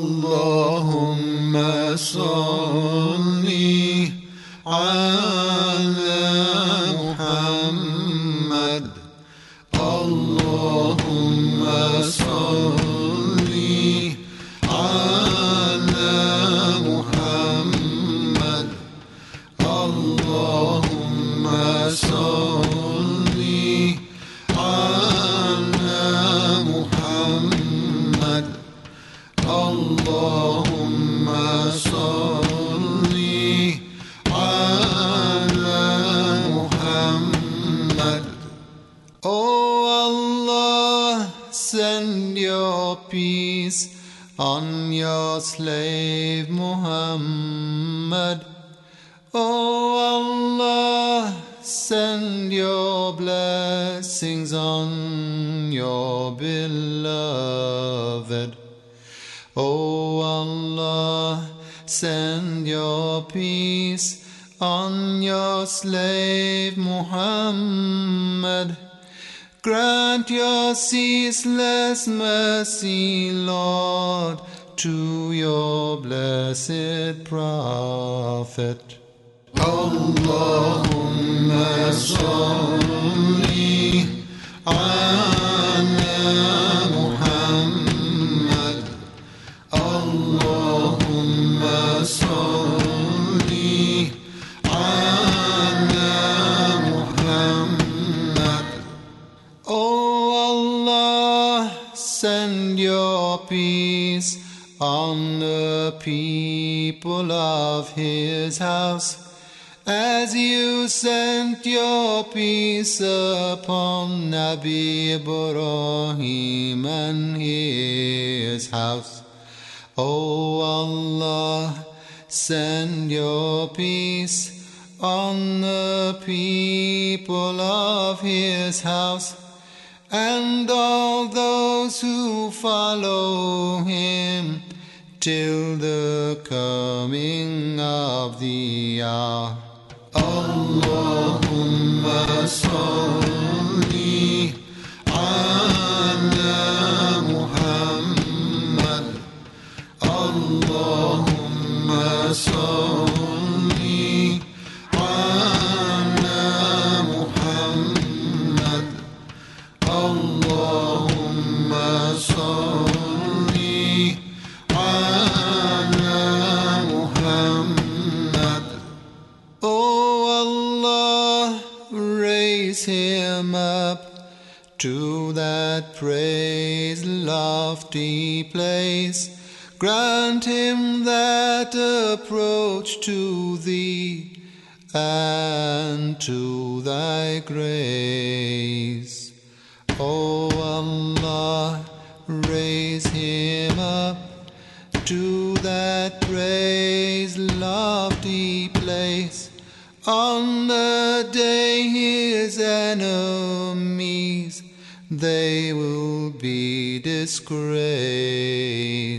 اللهم صل على محمد اللهم صل على محمد اللهم صل على محمد اللهم صل على محمد. Oh Allah, send your peace on your slave Muhammad. Oh Allah, send your blessings on your beloved. Oh Allah, send your peace on your slave Muhammad. Grant your ceaseless mercy, Lord, to your blessed Prophet. Allahumma salli ala Muhammad. Allahumma salli ala Muhammad. Oh Allah, send your peace on the people of His house, as you sent your peace upon Nabi Ibrahim and his house. O Allah, send your peace on the people of His house, and all those who follow Him till the coming of the hour. Allahumma salli ala Muhammad. Allahumma salli ala Muhammad. Allahumma salli ala Muhammad. Oh Allah, raise him up to that praise lofty place. Grant him that approach to thee and to thy grace. O Allah, raise him up to that praise lofty place. On the day his enemies, they will be disgraced.